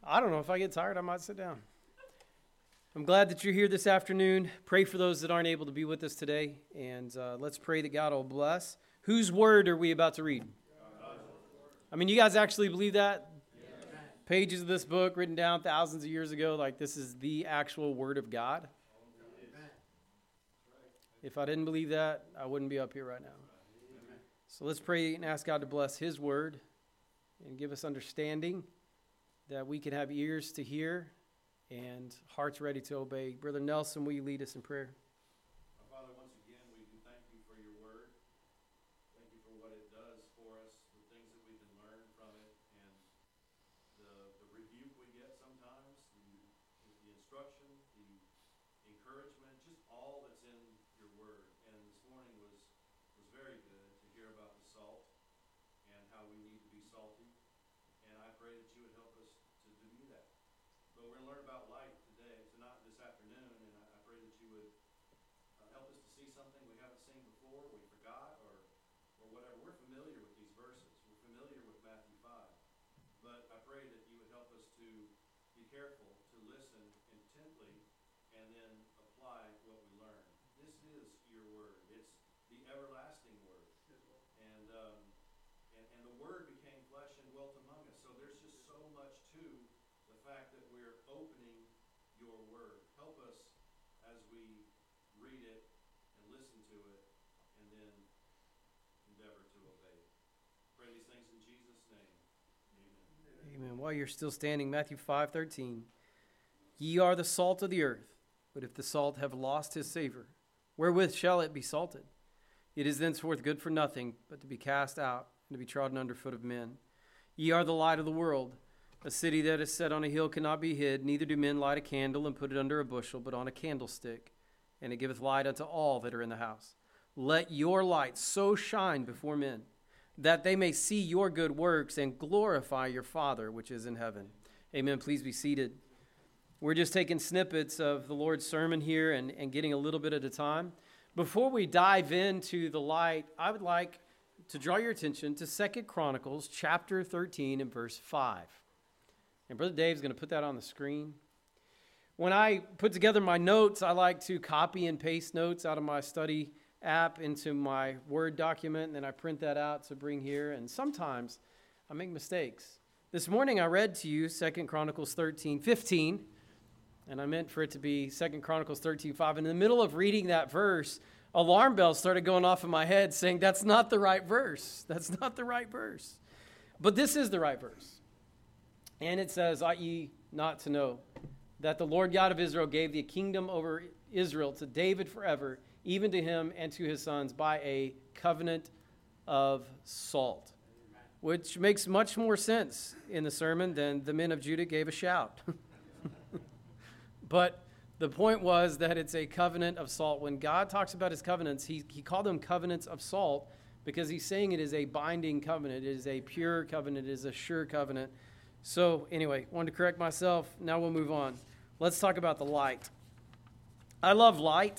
I don't know. If I get tired, I might sit down. I'm glad that you're here this afternoon. Pray for those that aren't able to be with us today. And let's pray that God will bless. Whose word are we about to read? I mean, you guys actually believe that? Yeah. Pages of this book written down thousands of years ago, like this is the actual word of God. If I didn't believe that, I wouldn't be up here right now. So let's pray and ask God to bless His word and give us understanding that we can have ears to hear and hearts ready to obey. Brother Nelson, will you lead us in prayer? Father, once again, we do thank you for your word. Thank you for what it does for us, the things that we can learn from it, and the rebuke we get sometimes, the instruction, the encouragement, just all that's in your word. And this morning was very good to hear about the salt and how we need to be salty. And I pray that you would help us to do that. But we're going to learn about light this afternoon, and I pray that you would help us to see something we haven't seen before, we forgot, or whatever. We're familiar with these verses. We're familiar with Matthew 5. But I pray that you would help us to be careful, to listen intently, and then apply what we learn. This is your word. It's the everlasting word. And the word became flesh and dwelt among us. So there's just so much to the fact that we're opening your word. Help us as we read it and listen to it and then endeavor to obey it. Pray these things in Jesus' name. Amen. Amen. While you're still standing, Matthew 5:13. Ye are the salt of the earth, but if the salt have lost his savor, wherewith shall it be salted? It is thenceforth good for nothing, but to be cast out and to be trodden under foot of men. Ye are the light of the world. A city that is set on a hill cannot be hid, neither do men light a candle and put it under a bushel, but on a candlestick, and it giveth light unto all that are in the house. Let your light so shine before men, that they may see your good works and glorify your Father which is in heaven. Amen. Please be seated. We're just taking snippets of the Lord's sermon here and getting a little bit at a time. Before we dive into the light, I would like to draw your attention to 2 Chronicles chapter 13 and verse 5. And Brother Dave's going to put that on the screen. When I put together my notes, I like to copy and paste notes out of my study app into my Word document, and then I print that out to bring here. And sometimes I make mistakes. This morning I read to you 2 Chronicles 13:15, and I meant for it to be 2 Chronicles 13:5. In the middle of reading that verse, alarm bells started going off in my head saying, that's not the right verse. That's not the right verse. But this is the right verse. And it says, ought ye not to know that the Lord God of Israel gave the kingdom over Israel to David forever, even to him and to his sons, by a covenant of salt. Amen. Which makes much more sense in the sermon than the men of Judah gave a shout. But the point was that it's a covenant of salt. When God talks about his covenants, he called them covenants of salt because he's saying it is a binding covenant. It is a pure covenant. It is a sure covenant. So anyway, wanted to correct myself. Now we'll move on. Let's talk about the light. I love light.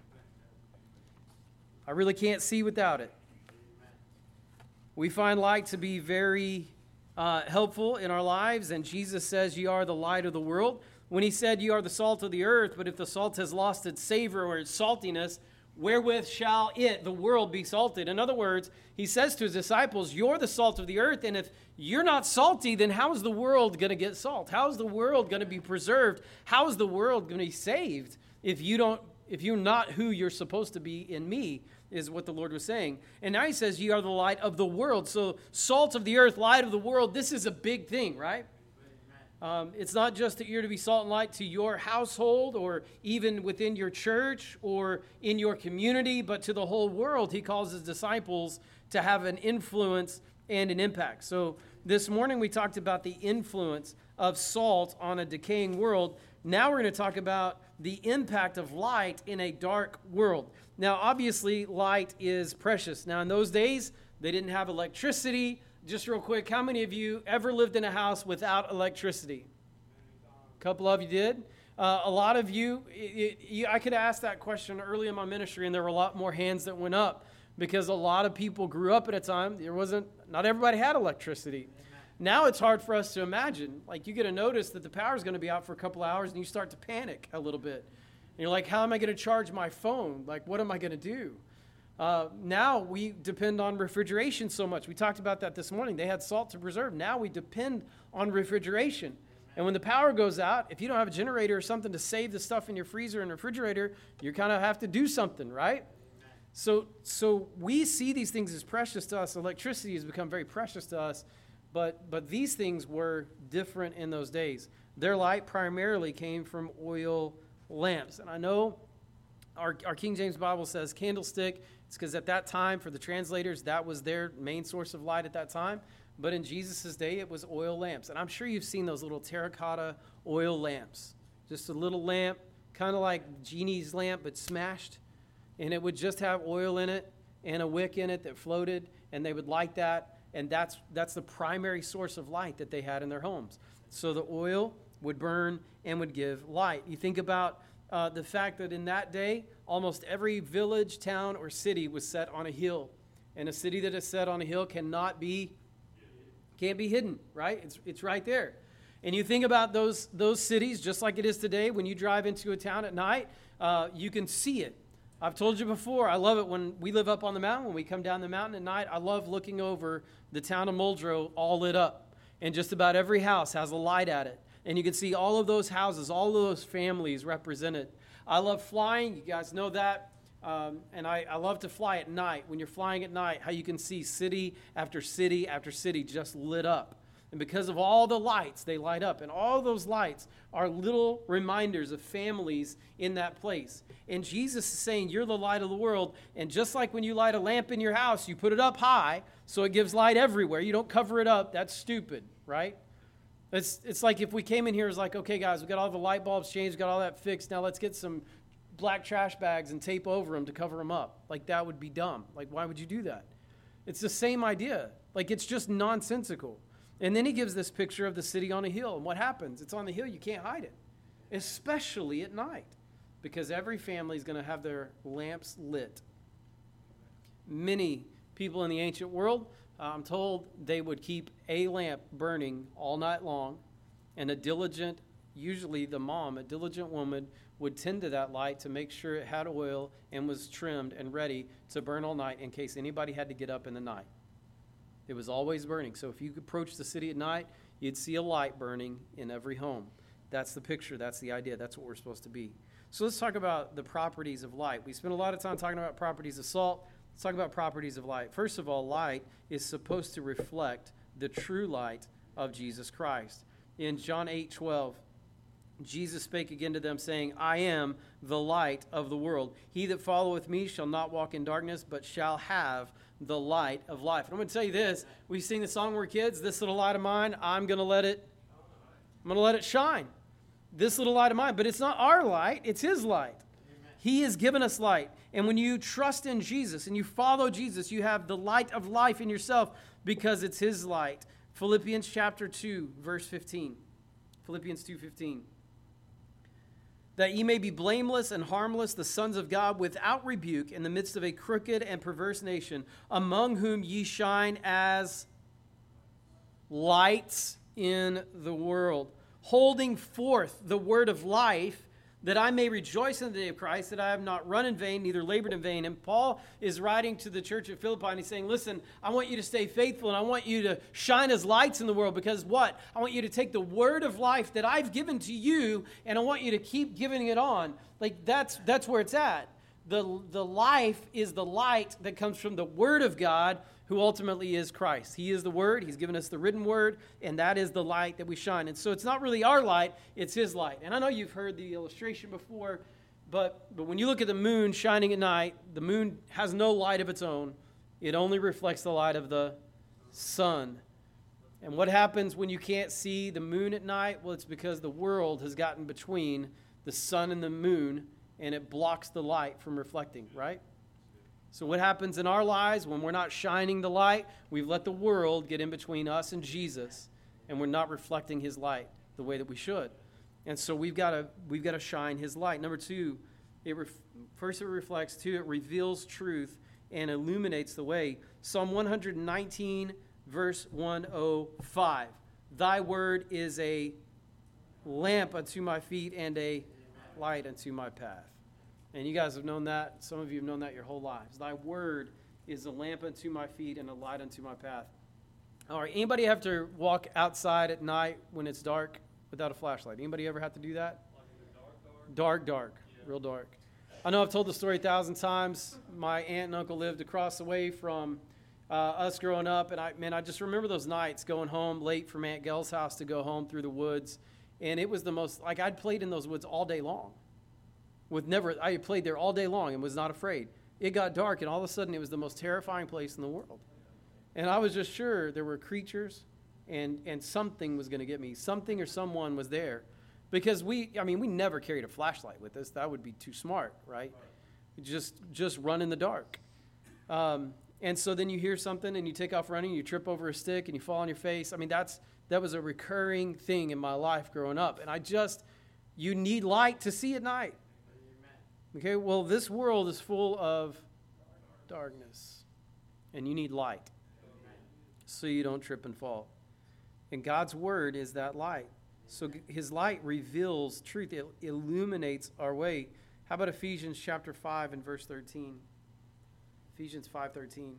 I really can't see without it. We find light to be very helpful in our lives, and Jesus says, ye are the light of the world. When he said, ye are the salt of the earth, but if the salt has lost its savor or its saltiness, wherewith shall the world, be salted? In other words, he says to his disciples, you're the salt of the earth, and if you're not salty, then how is the world going to get salt? How is the world going to be preserved? How is the world going to be saved if you're not who you're supposed to be in me, is what the Lord was saying. And now he says, ye are the light of the world. So salt of the earth, light of the world, this is a big thing, right? It's not just that you're to be salt and light to your household or even within your church or in your community, but to the whole world. He calls his disciples to have an influence and an impact. So this morning we talked about the influence of salt on a decaying world. Now we're going to talk about the impact of light in a dark world. Now, obviously, light is precious. Now, in those days, they didn't have electricity. Just real quick, how many of you ever lived in a house without electricity? A couple of you did. A lot of you, I could ask that question early in my ministry, and there were a lot more hands that went up because a lot of people grew up at a time, not everybody had electricity. Now it's hard for us to imagine. Like, you get a notice that the power is going to be out for a couple hours, and you start to panic a little bit. And you're like, how am I going to charge my phone? Like, what am I going to do? Now we depend on refrigeration so much. We talked about that this morning. They had salt to preserve. Now we depend on refrigeration. And when the power goes out, if you don't have a generator or something to save the stuff in your freezer and refrigerator, you kind of have to do something, right? So we see these things as precious to us. Electricity has become very precious to us. But these things were different in those days. Their light primarily came from oil lamps. And I know our King James Bible says candlestick. It's because at that time, for the translators, that was their main source of light at that time. But in Jesus' day, it was oil lamps. And I'm sure you've seen those little terracotta oil lamps. Just a little lamp, kind of like Genie's lamp, but smashed. And it would just have oil in it and a wick in it that floated, and they would light that. And that's the primary source of light that they had in their homes. So the oil would burn and would give light. You think about the fact that in that day, almost every village, town, or city was set on a hill. And a city that is set on a hill can't be hidden, right? It's right there. And you think about those cities, just like it is today, when you drive into a town at night, you can see it. I've told you before, I love it when we live up on the mountain. When we come down the mountain at night, I love looking over the town of Muldrow all lit up. And just about every house has a light at it. And you can see all of those houses, all of those families represented. I love flying. You guys know that. And I love to fly at night. When you're flying at night, how you can see city after city after city just lit up. And because of all the lights, they light up. And all those lights are little reminders of families in that place. And Jesus is saying, you're the light of the world. And just like when you light a lamp in your house, you put it up high so it gives light everywhere. You don't cover it up. That's stupid, right? It's like if we came in here, it's like, okay, guys, we got all the light bulbs changed, got all that fixed. Now let's get some black trash bags and tape over them to cover them up. Like, that would be dumb. Like, why would you do that? It's the same idea. Like, it's just nonsensical. And then he gives this picture of the city on a hill. And what happens? It's on the hill. You can't hide it, especially at night, because every family is going to have their lamps lit. Many people in the ancient world, I'm told, they would keep a lamp burning all night long. And usually the mom, a diligent woman, would tend to that light to make sure it had oil and was trimmed and ready to burn all night in case anybody had to get up in the night. It was always burning. So if you approach the city at night, you'd see a light burning in every home. That's the picture. That's the idea. That's what we're supposed to be. So let's talk about the properties of light. We spent a lot of time talking about properties of salt. Let's talk about properties of light. First of all, light is supposed to reflect the true light of Jesus Christ. In John 8:12, Jesus spake again to them, saying, I am the light of the world. He that followeth me shall not walk in darkness, but shall have the light of life. And I'm going to tell you this. We sing the song when we're kids, this little light of mine, I'm going to let it shine. This little light of mine. But it's not our light, it's his light. Amen. He has given us light. And when you trust in Jesus and you follow Jesus, you have the light of life in yourself because it's his light. Philippians chapter 2, verse 15. Philippians 2:15. That ye may be blameless and harmless, the sons of God, without rebuke, in the midst of a crooked and perverse nation, among whom ye shine as lights in the world, holding forth the word of life, that I may rejoice in the day of Christ, that I have not run in vain, neither labored in vain. And Paul is writing to the church at Philippi, and he's saying, listen, I want you to stay faithful, and I want you to shine as lights in the world, because what? I want you to take the word of life that I've given to you, and I want you to keep giving it on. Like, that's where it's at. The life is the light that comes from the word of God, who ultimately is Christ. He is the Word. He's given us the written Word, and that is the light that we shine. And so it's not really our light, it's His light. And I know you've heard the illustration before, but when you look at the moon shining at night, the moon has no light of its own. It only reflects the light of the sun. And what happens when you can't see the moon at night? Well, it's because the world has gotten between the sun and the moon, and it blocks the light from reflecting, right? So what happens in our lives when we're not shining the light? We've let the world get in between us and Jesus, and we're not reflecting his light the way that we should. And so we've got to shine his light. Number two, first it reflects. Two, it reveals truth and illuminates the way. Psalm 119, verse 105. Thy word is a lamp unto my feet and a light unto my path. And you guys have known that. Some of you have known that your whole lives. Thy word is a lamp unto my feet and a light unto my path. All right, anybody have to walk outside at night when it's dark without a flashlight? Anybody ever have to do that? Dark, yeah. Real dark. I know I've told the story 1,000 times. My aunt and uncle lived across the way from us growing up, and I just remember those nights going home late from Aunt Gail's house to go home through the woods, and it was the most, like, I'd played in those woods all day long. I played there all day long and was not afraid. It got dark, and all of a sudden it was the most terrifying place in the world. And I was just sure there were creatures and something was going to get me. Something or someone was there. Because we never carried a flashlight with us. That would be too smart, right? Just run in the dark. And so then you hear something and you take off running, you trip over a stick and you fall on your face. I mean, that was a recurring thing in my life growing up. And you need light to see at night. Okay, well, this world is full of darkness. And you need light so you don't trip and fall. And God's word is that light. So his light reveals truth. It illuminates our way. How about Ephesians chapter 5 and verse 13? Ephesians 5:13.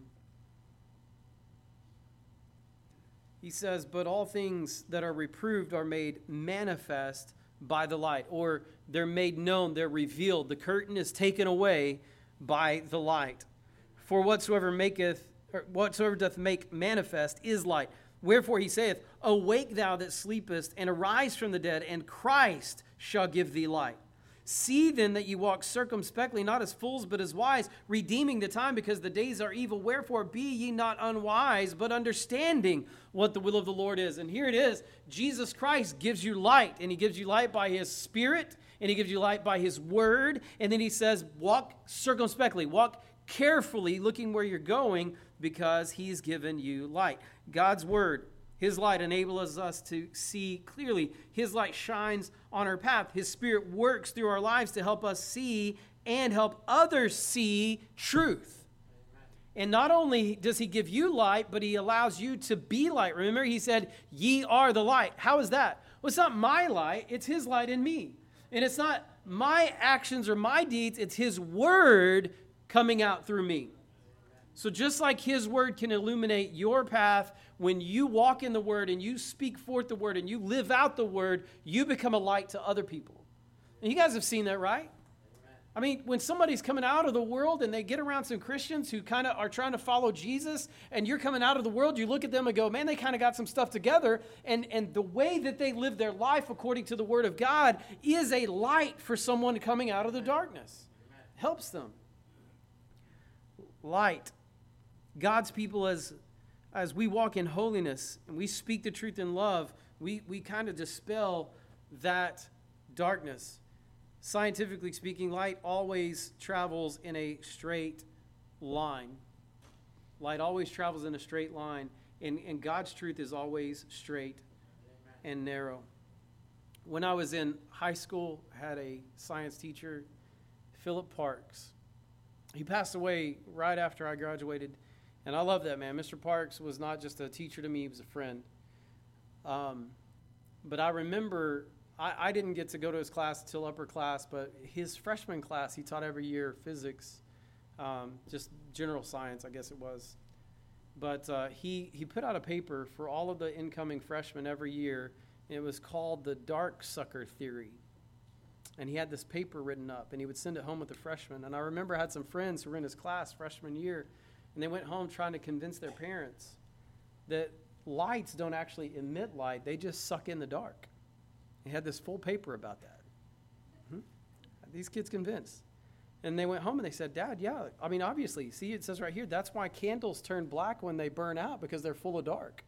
He says, but all things that are reproved are made manifest by the light. Or they're made known, they're revealed. The curtain is taken away by the light. For whatsoever doth make manifest is light. Wherefore he saith, awake thou that sleepest, and arise from the dead, and Christ shall give thee light. See then that ye walk circumspectly, not as fools, but as wise, redeeming the time, because the days are evil. Wherefore be ye not unwise, but understanding what the will of the Lord is. And here it is. Jesus Christ gives you light, and he gives you light by his Spirit, and he gives you light by his word. And then he says, walk circumspectly, walk carefully, looking where you're going, because he's given you light. God's word, his light enables us to see clearly. His light shines on our path. His Spirit works through our lives to help us see and help others see truth. And not only does he give you light, but he allows you to be light. Remember, he said, ye are the light. How is that? Well, it's not my light. It's his light in me. And it's not my actions or my deeds. It's his word coming out through me. So just like his word can illuminate your path, when you walk in the word and you speak forth the word and you live out the word, you become a light to other people. And you guys have seen that, right? I mean, when somebody's coming out of the world and they get around some Christians who kind of are trying to follow Jesus, and you're coming out of the world, you look at them and go, man, they kind of got some stuff together. And the way that they live their life according to the word of God is a light for someone coming out of the darkness. Helps them. Light. God's people, as we walk in holiness and we speak the truth in love, we kind of dispel that darkness. Scientifically speaking, light always travels in a straight line. Light always travels in a straight line, and God's truth is always straight and narrow. When I was in high school, I had a science teacher, Philip Parks. He passed away right after I graduated. And I love that, man. Mr. Parks was not just a teacher to me, he was a friend. But I remember, I didn't get to go to his class until upper class, but his freshman class, he taught every year physics, just general science, I guess it was. But he put out a paper for all of the incoming freshmen every year, and it was called the Dark Sucker Theory. And he had this paper written up, and he would send it home with the freshmen. And I remember I had some friends who were in his class freshman year, and they went home trying to convince their parents that lights don't actually emit light. They just suck in the dark. He had this full paper about that. These kids convinced. And they went home and they said, Dad, yeah, I mean, obviously, see, it says right here, that's why candles turn black when they burn out, because they're full of dark.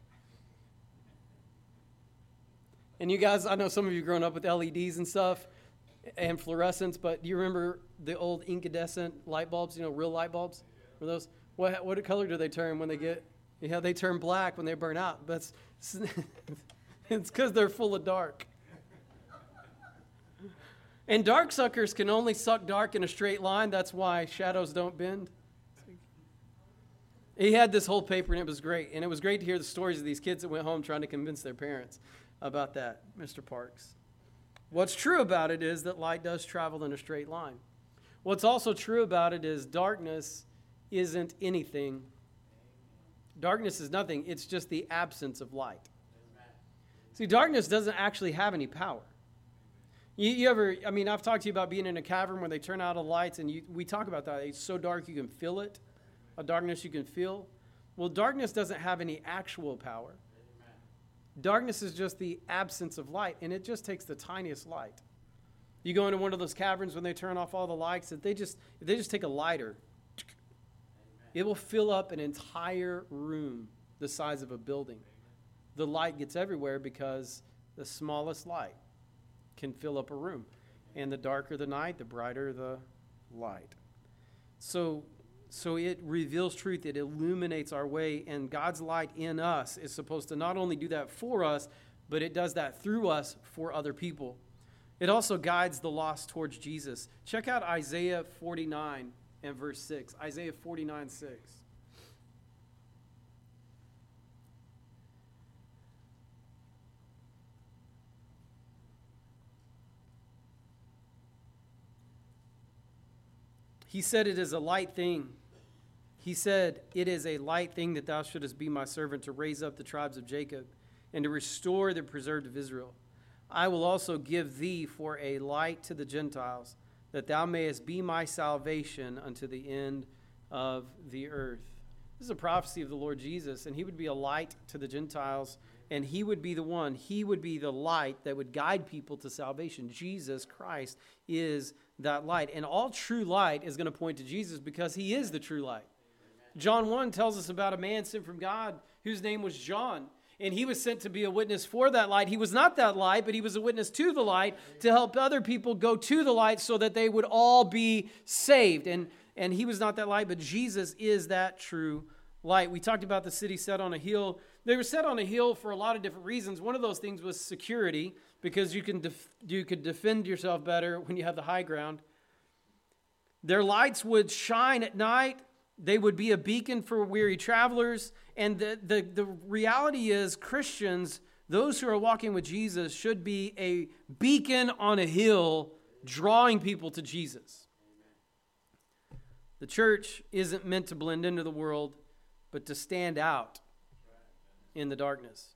And you guys, I know some of you grown up with LEDs and stuff and fluorescents, but do you remember the old incandescent light bulbs, real light bulbs? Were those? What color do they turn when they get? Yeah, they turn black when they burn out. It's because they're full of dark. And dark suckers can only suck dark in a straight line. That's why shadows don't bend. He had this whole paper, and it was great. And it was great to hear the stories of these kids that went home trying to convince their parents about that, Mr. Parks. What's true about it is that light does travel in a straight line. What's also true about it is darkness isn't anything. Darkness is nothing. It's just the absence of light. See, darkness doesn't actually have any power. You ever, I've talked to you about being in a cavern where they turn out all the lights, and we talk about that. It's so dark you can feel it. A darkness you can feel. Well, darkness doesn't have any actual power. Darkness is just the absence of light, and it just takes the tiniest light. You go into one of those caverns when they turn off all the lights, if they just take a lighter, it will fill up an entire room the size of a building. The light gets everywhere because the smallest light can fill up a room. And the darker the night, the brighter the light. So it reveals truth. It illuminates our way. And God's light in us is supposed to not only do that for us, but it does that through us for other people. It also guides the lost towards Jesus. Check out Isaiah 49 and verse 6. Isaiah 49:6. He said, it is a light thing. He said, it is a light thing that thou shouldest be my servant to raise up the tribes of Jacob and to restore the preserved of Israel. I will also give thee for a light to the Gentiles, that thou mayest be my salvation unto the end of the earth. This is a prophecy of the Lord Jesus, and he would be a light to the Gentiles, and he would be the one, he would be the light that would guide people to salvation. Jesus Christ is that light, and all true light is going to point to Jesus because he is the true light. John 1 tells us about a man sent from God whose name was John. And he was sent to be a witness for that light. He was not that light, but he was a witness to the light to help other people go to the light so that they would all be saved. And he was not that light, but Jesus is that true light. We talked about the city set on a hill. They were set on a hill for a lot of different reasons. One of those things was security, because you could defend yourself better when you have the high ground. Their lights would shine at night. They would be a beacon for weary travelers. And the reality is, Christians, those who are walking with Jesus, should be a beacon on a hill drawing people to Jesus. The church isn't meant to blend into the world, but to stand out in the darkness.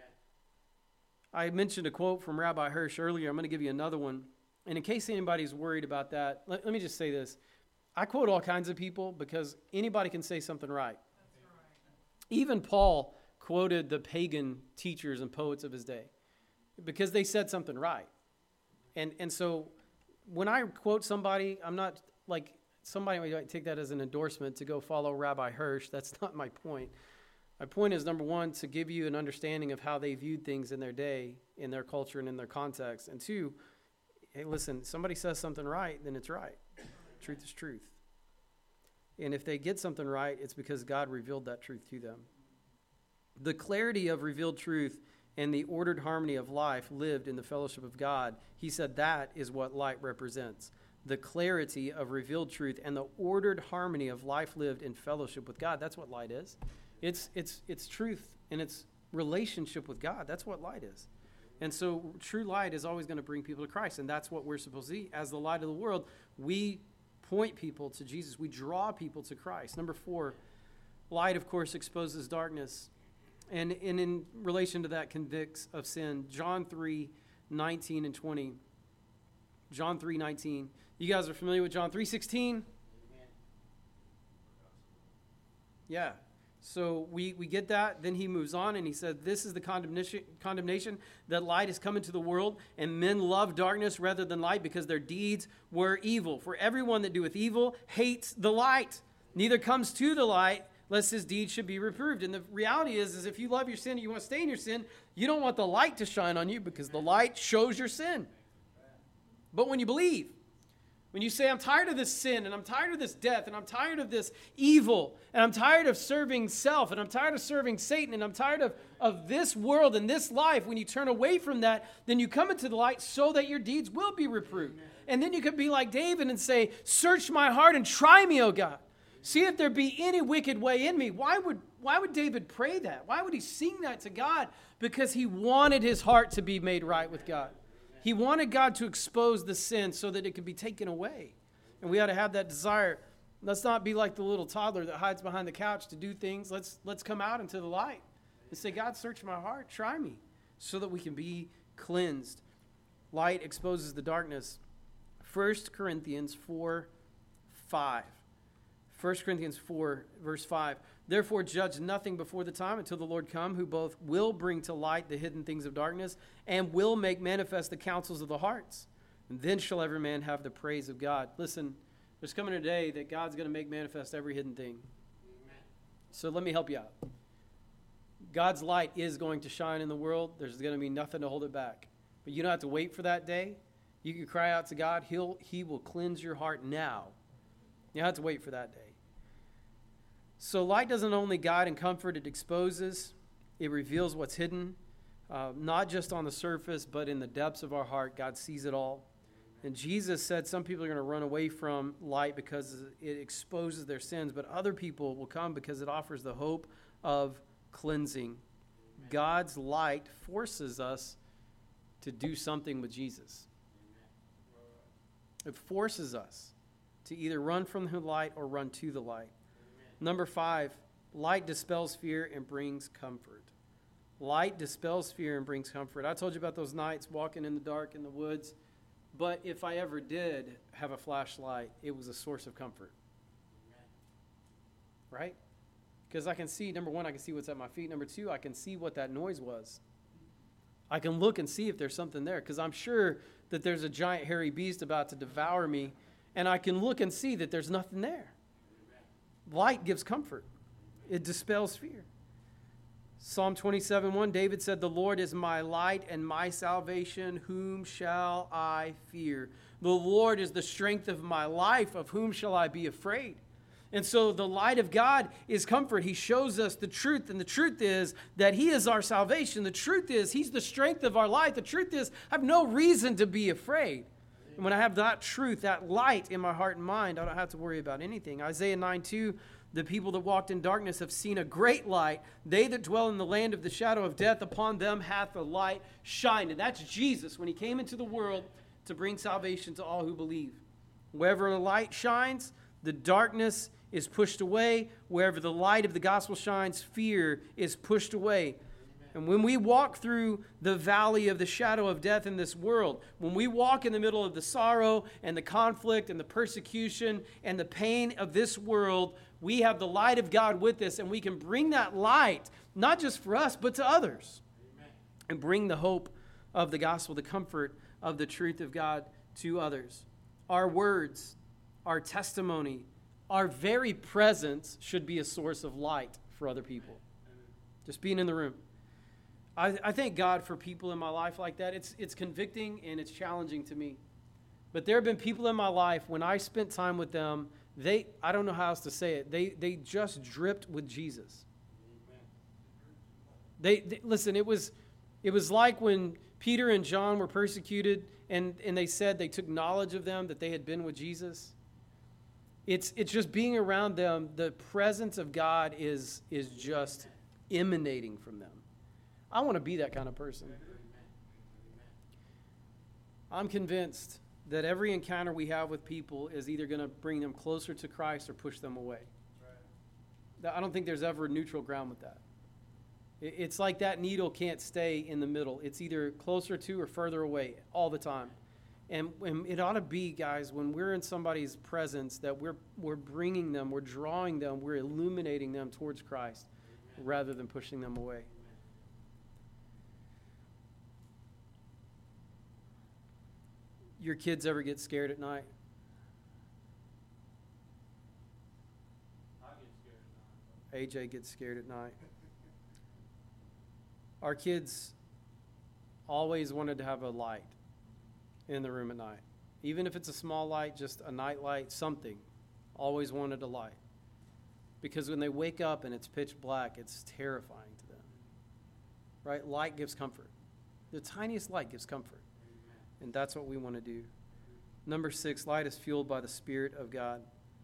I mentioned a quote from Rabbi Hirsch earlier. I'm going to give you another one. And in case anybody's worried about that, let me just say this. I quote all kinds of people because anybody can say something right. Even Paul quoted the pagan teachers and poets of his day because they said something right. And so when I quote somebody, I'm not like somebody might take that as an endorsement to go follow Rabbi Hirsch. That's not my point. My point is, number one, to give you an understanding of how they viewed things in their day, in their culture, and in their context. And two, hey, listen, somebody says something right, then it's right. Truth is truth. And if they get something right, it's because God revealed that truth to them. The clarity of revealed truth and the ordered harmony of life lived in the fellowship of God, he said that is what light represents. The clarity of revealed truth and the ordered harmony of life lived in fellowship with God. That's what light is. It's truth and it's relationship with God. That's what light is. And so true light is always going to bring people to Christ. And that's what we're supposed to be. As the light of the world, we point people to Jesus. We draw people to Christ. Number 4, light, of course, exposes darkness. And in relation to that, convicts of sin. John 3:19 and 20. John 3:19. You guys are familiar with John 3:16? Yeah. So we get that. Then he moves on and he said, this is the condemnation that light has come into the world, and men love darkness rather than light because their deeds were evil. For everyone that doeth evil hates the light, neither comes to the light, lest his deeds should be reproved. And the reality is if you love your sin and you want to stay in your sin, you don't want the light to shine on you because the light shows your sin. But when you believe, when you say, I'm tired of this sin, and I'm tired of this death, and I'm tired of this evil, and I'm tired of serving self, and I'm tired of serving Satan, and I'm tired of this world and this life, when you turn away from that, then you come into the light so that your deeds will be reproved. And then you could be like David and say, search my heart and try me, O God. See if there be any wicked way in me. Why would David pray that? Why would he sing that to God? Because he wanted his heart to be made right with God. He wanted God to expose the sin so that it could be taken away. And we ought to have that desire. Let's not be like the little toddler that hides behind the couch to do things. Let's come out into the light and say, God, search my heart, try me, so that we can be cleansed. Light exposes the darkness. 1 Corinthians 4:5. 1 Corinthians 4, verse 5. Therefore judge nothing before the time until the Lord come, who both will bring to light the hidden things of darkness and will make manifest the counsels of the hearts. And then shall every man have the praise of God. Listen, there's coming a day that God's going to make manifest every hidden thing. Amen. So let me help you out. God's light is going to shine in the world. There's going to be nothing to hold it back. But you don't have to wait for that day. You can cry out to God. He will cleanse your heart now. You don't have to wait for that day. So light doesn't only guide and comfort, it exposes, it reveals what's hidden, not just on the surface, but in the depths of our heart. God sees it all. And Jesus said some people are going to run away from light because it exposes their sins, but other people will come because it offers the hope of cleansing. Amen. God's light forces us to do something with Jesus. Amen. It forces us to either run from the light or run to the light. Number 5, light dispels fear and brings comfort. Light dispels fear and brings comfort. I told you about those nights walking in the dark in the woods, but if I ever did have a flashlight, it was a source of comfort. Right? Because I can see, number 1, I can see what's at my feet. Number 2, I can see what that noise was. I can look and see if there's something there, because I'm sure that there's a giant hairy beast about to devour me, and I can look and see that there's nothing there. Light gives comfort. It dispels fear. Psalm 27:1, David said, the Lord is my light and my salvation. Whom shall I fear? The Lord is the strength of my life. Of whom shall I be afraid? And so the light of God is comfort. He shows us the truth. And the truth is that he is our salvation. The truth is he's the strength of our life. The truth is I have no reason to be afraid. And when I have that truth, that light in my heart and mind, I don't have to worry about anything. Isaiah 9:2, the people that walked in darkness have seen a great light. They that dwell in the land of the shadow of death, upon them hath the light shined. And that's Jesus when he came into the world to bring salvation to all who believe. Wherever the light shines, the darkness is pushed away. Wherever the light of the gospel shines, fear is pushed away. And when we walk through the valley of the shadow of death in this world, when we walk in the middle of the sorrow and the conflict and the persecution and the pain of this world, we have the light of God with us, and we can bring that light, not just for us, but to others. Amen. And bring the hope of the gospel, the comfort of the truth of God to others. Our words, our testimony, our very presence should be a source of light for other people. Just being in the room. I thank God for people in my life like that. It's convicting and it's challenging to me. But there have been people in my life, when I spent time with them, I don't know how else to say it, they just dripped with Jesus. Listen, it was like when Peter and John were persecuted and they said they took knowledge of them, that they had been with Jesus. It's just being around them, the presence of God is just emanating from them. I want to be that kind of person. I'm convinced that every encounter we have with people is either going to bring them closer to Christ or push them away. I don't think there's ever neutral ground with that. It's like that needle can't stay in the middle. It's either closer to or further away all the time. And it ought to be, guys, when we're in somebody's presence, that we're bringing them, we're drawing them, we're illuminating them towards Christ rather than pushing them away. Your kids ever get scared at night? I get scared at night. AJ gets scared at night. Our kids always wanted to have a light in the room at night. Even if it's a small light, just a night light, something. Always wanted a light. Because when they wake up and it's pitch black, it's terrifying to them. Right? Light gives comfort. The tiniest light gives comfort. And that's what we want to do. Number 6, light is fueled by the Spirit of God.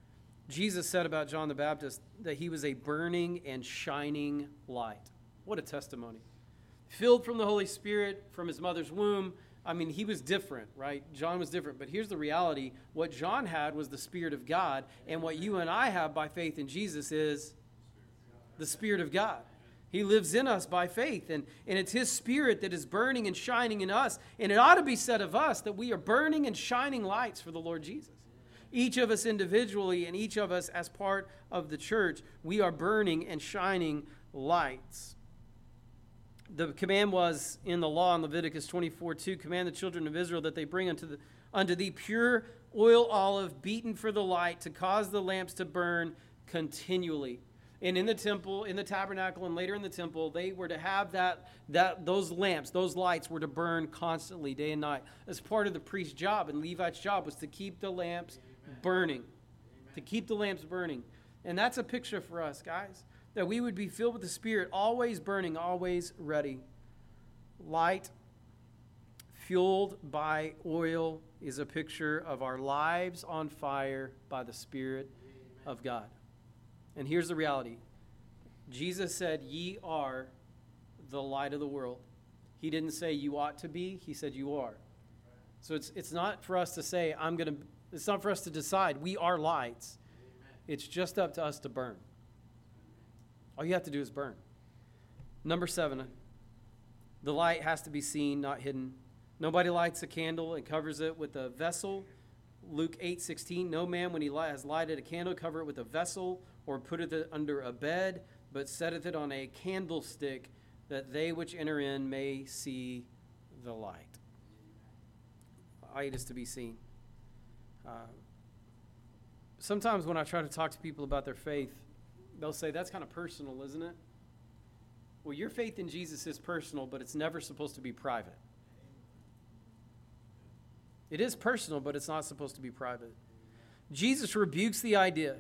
Jesus said about John the Baptist that he was a burning and shining light. What a testimony. Filled from the Holy Spirit from his mother's womb. I mean, he was different, right? John was different. But here's the reality. What John had was the Spirit of God. And what you and I have by faith in Jesus is the Spirit of God. He lives in us by faith. And it's his Spirit that is burning and shining in us. And it ought to be said of us that we are burning and shining lights for the Lord Jesus. Each of us individually and each of us as part of the church, we are burning and shining lights. The command was in the law in Leviticus 24:2, command the children of Israel that they bring unto thee pure oil olive beaten for the light to cause the lamps to burn continually. And in the temple, in the tabernacle, and later in the temple, they were to have those lamps, those lights were to burn constantly, day and night. As part of the priest's job and Levite's job was to keep the lamps burning. To keep the lamps burning. And that's a picture for us, guys. That we would be filled with the Spirit, always burning, always ready. Light, fueled by oil, is a picture of our lives on fire by the Spirit of God. And here's the reality. Jesus said, ye are the light of the world. He didn't say you ought to be. He said you are. So it's not for us to say, it's not for us to decide. We are lights. It's just up to us to burn. All you have to do is burn. Number 7, the light has to be seen, not hidden. Nobody lights a candle and covers it with a vessel. Luke 8:16, no man when he has lighted a candle cover it with a vessel or putteth it under a bed, but setteth it on a candlestick, that they which enter in may see the light. Light is to be seen. Sometimes when I try to talk to people about their faith, they'll say, that's kind of personal, isn't it? Well, your faith in Jesus is personal, but it's never supposed to be private. It is personal, but it's not supposed to be private. Jesus rebukes the idea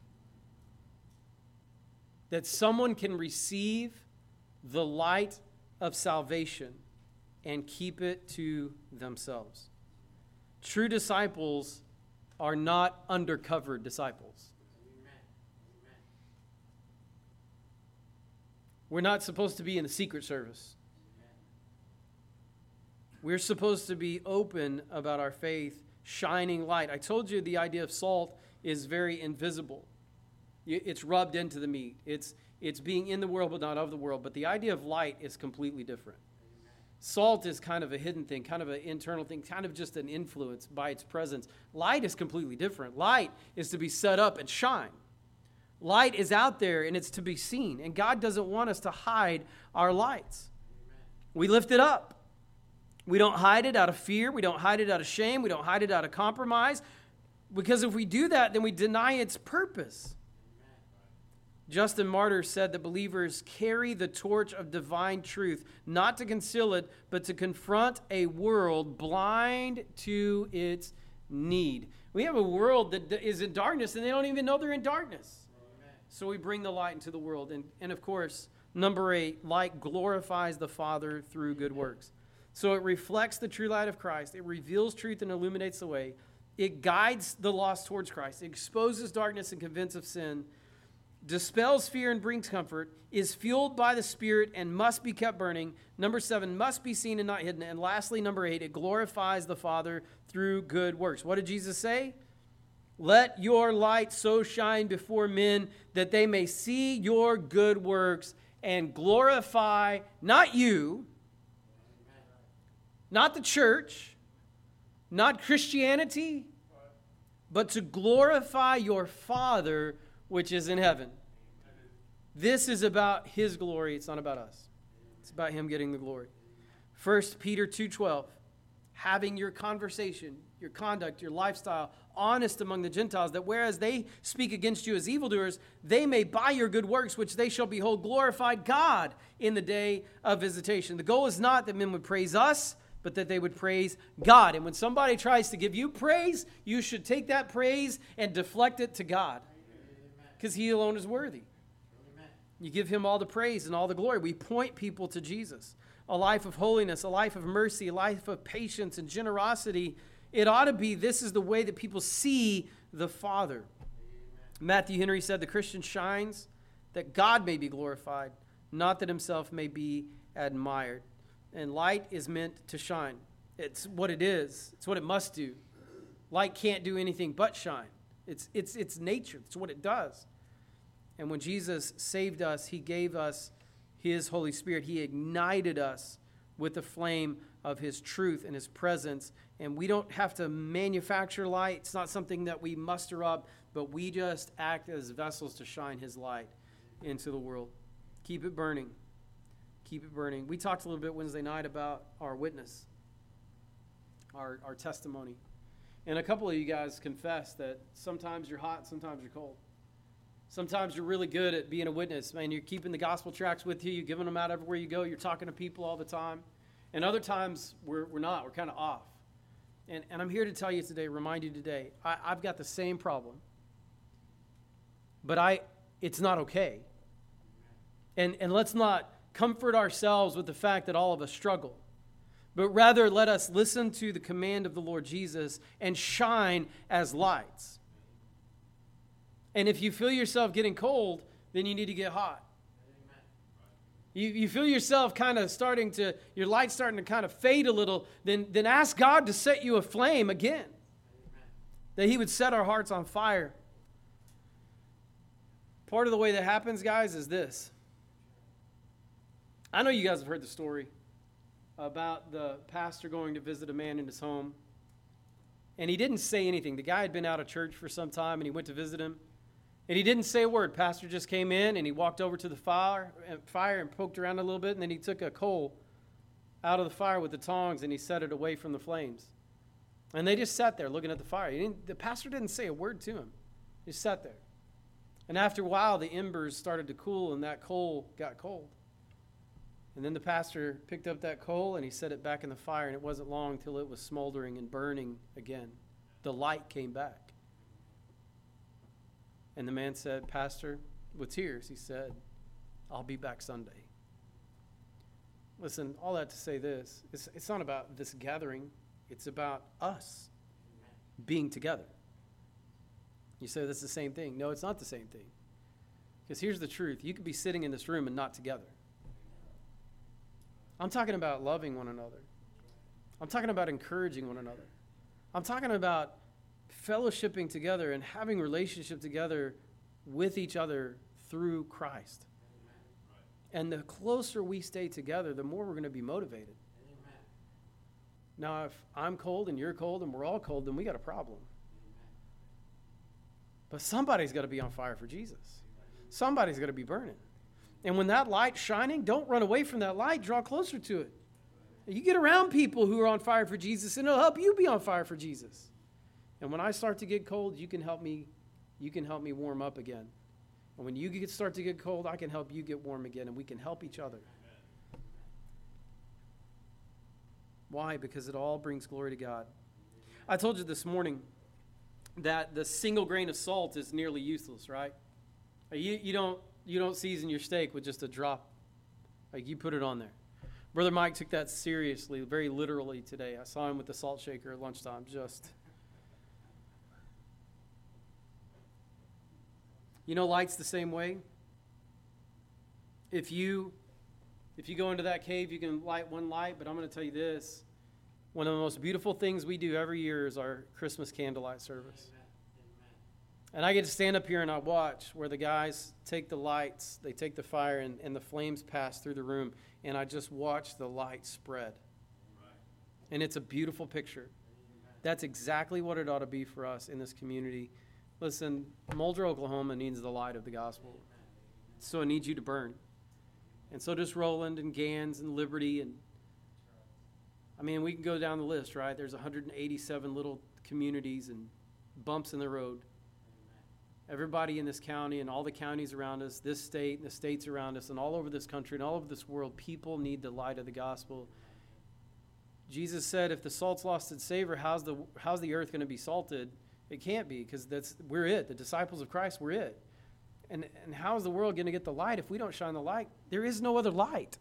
that someone can receive the light of salvation and keep it to themselves. True disciples are not undercover disciples. We're not supposed to be in the secret service. We're supposed to be open about our faith, shining light. I told you the idea of salt is very invisible. It's rubbed into the meat. It's being in the world but not of the world. But the idea of light is completely different. Salt is kind of a hidden thing, kind of an internal thing, kind of just an influence by its presence. Light is completely different. Light is to be set up and shine. Light is out there and it's to be seen. And God doesn't want us to hide our lights. We lift it up. We don't hide it out of fear. We don't hide it out of shame. We don't hide it out of compromise. Because if we do that, then we deny its purpose. Justin Martyr said that believers carry the torch of divine truth, not to conceal it, but to confront a world blind to its need. We have a world that is in darkness, and they don't even know they're in darkness. Amen. So we bring the light into the world. And of course, number 8, light glorifies the Father through good works. So it reflects the true light of Christ. It reveals truth and illuminates the way. It guides the lost towards Christ. It exposes darkness and convinces of sin. Dispels fear and brings comfort, is fueled by the Spirit and must be kept burning. Number 7, must be seen and not hidden. And lastly, number 8, it glorifies the Father through good works. What did Jesus say? Let your light so shine before men that they may see your good works and glorify not you, not the church, not Christianity, but to glorify your Father which is in heaven. This is about his glory. It's not about us. It's about him getting the glory. 1 Peter 2:12, having your conversation, your conduct, your lifestyle honest among the Gentiles, that whereas they speak against you as evildoers, they may by your good works, which they shall behold, glorify God in the day of visitation. The goal is not that men would praise us, but that they would praise God. And when somebody tries to give you praise, you should take that praise and deflect it to God, because he alone is worthy. Amen. You give him all the praise and all the glory. We point people to Jesus. A life of holiness, a life of mercy, a life of patience and generosity. It ought to be, this is the way that people see the Father. Amen. Matthew Henry said, the Christian shines that God may be glorified, not that himself may be admired. And light is meant to shine. It's what it is. It's what it must do. Light can't do anything but shine. It's nature. It's what it does. And when Jesus saved us, he gave us his Holy Spirit. He ignited us with the flame of his truth and his presence. And we don't have to manufacture light. It's not something that we muster up, but we just act as vessels to shine his light into the world. Keep it burning. Keep it burning. We talked a little bit Wednesday night about our witness, our testimony. And a couple of you guys confessed that sometimes you're hot, sometimes you're cold. Sometimes you're really good at being a witness. Man, you're keeping the gospel tracts with you. You're giving them out everywhere you go. You're talking to people all the time. And other times we're not. We're kind of off. And I'm here to tell you today, remind you today, I've got the same problem. But it's not okay. And let's not comfort ourselves with the fact that all of us struggle. But rather let us listen to the command of the Lord Jesus and shine as lights. And if you feel yourself getting cold, then you need to get hot. You feel yourself kind of your light's starting to kind of fade a little, then ask God to set you aflame again. That he would set our hearts on fire. Part of the way that happens, guys, is this. I know you guys have heard the story about the pastor going to visit a man in his home. And he didn't say anything. The guy had been out of church for some time, and he went to visit him. And he didn't say a word. Pastor just came in, and he walked over to the fire and poked around a little bit, and then he took a coal out of the fire with the tongs, and he set it away from the flames. And they just sat there looking at the fire. The pastor didn't say a word to him. He just sat there. And after a while, the embers started to cool, and that coal got cold. And then the pastor picked up that coal, and he set it back in the fire, and it wasn't long till it was smoldering and burning again. The light came back. And the man said, Pastor, with tears, he said, I'll be back Sunday. Listen, all that to say this, it's not about this gathering. It's about us being together. You say that's the same thing. No, it's not the same thing. Because here's the truth. You could be sitting in this room and not together. I'm talking about loving one another. I'm talking about encouraging one another. I'm talking about fellowshipping together and having relationship together with each other through Christ. And the closer we stay together, the more we're going to be motivated. Now, if I'm cold and you're cold and we're all cold, then we got a problem. But somebody's got to be on fire for Jesus. Somebody's got to be burning. And when that light's shining, don't run away from that light. Draw closer to it. You get around people who are on fire for Jesus, and it'll help you be on fire for Jesus. And when I start to get cold, you can help me warm up again. And when you start to get cold, I can help you get warm again, and we can help each other. Why? Because it all brings glory to God. I told you this morning that the single grain of salt is nearly useless, right? You don't season your steak with just a drop. Like, you put it on there. Brother Mike took that seriously, very literally today. I saw him with the salt shaker at lunchtime. Light's the same way. If you go into that cave, you can light one light, but I'm going to tell you this. One of the most beautiful things we do every year is our Christmas candlelight service. And I get to stand up here and I watch where the guys take the lights, they take the fire, and the flames pass through the room, and I just watch the light spread. And it's a beautiful picture. That's exactly what it ought to be for us in this community. Listen, Mulder, Oklahoma needs the light of the gospel. So it needs you to burn. And so does Roland and Gans and Liberty. And we can go down the list, right? There's 187 little communities and bumps in the road. Everybody in this county and all the counties around us, this state and the states around us, and all over this country and all over this world, people need the light of the gospel. Jesus said, if the salt's lost its savor, how's the earth going to be salted? It can't be, because we're it. The disciples of Christ, we're it. And how is the world going to get the light if we don't shine the light? There is no other light.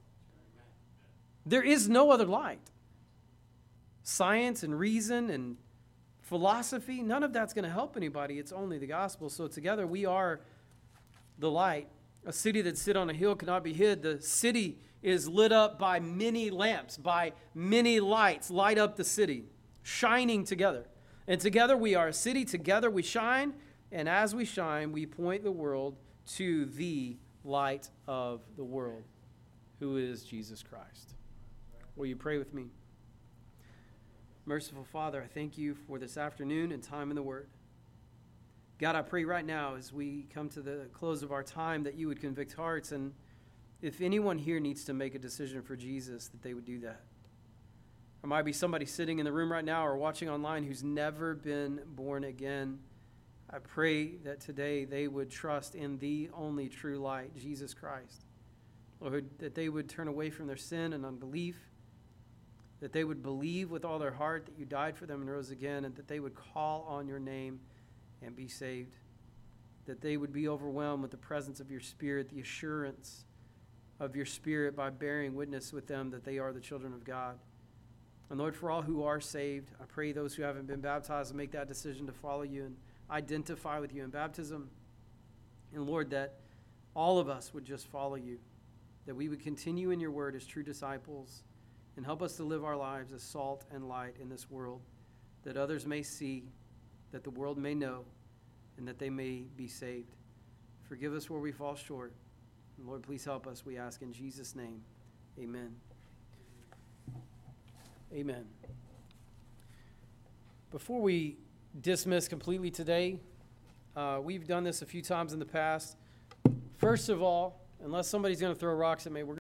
There is no other light. Science and reason and philosophy, none of that's going to help anybody. It's only the gospel. So together we are the light. A city that sit on a hill cannot be hid. The city is lit up by many lamps, by many lights, light up the city, shining together. And together we are a city, together we shine, and as we shine, we point the world to the light of the world, who is Jesus Christ. Will you pray with me? Merciful Father, I thank you for this afternoon and time in the Word. God, I pray right now as we come to the close of our time that you would convict hearts, and if anyone here needs to make a decision for Jesus, that they would do that. There might be somebody sitting in the room right now or watching online who's never been born again. I pray that today they would trust in the only true light, Jesus Christ. Lord, that they would turn away from their sin and unbelief, that they would believe with all their heart that you died for them and rose again, and that they would call on your name and be saved, that they would be overwhelmed with the presence of your Spirit, the assurance of your Spirit by bearing witness with them that they are the children of God. And Lord, for all who are saved, I pray those who haven't been baptized will make that decision to follow you and identify with you in baptism. And Lord, that all of us would just follow you, that we would continue in your word as true disciples, and help us to live our lives as salt and light in this world, that others may see, that the world may know, and that they may be saved. Forgive us where we fall short. And Lord, please help us, we ask in Jesus' name. Amen. Amen. Before we dismiss completely today, we've done this a few times in the past. First of all, unless somebody's going to throw rocks at me, we're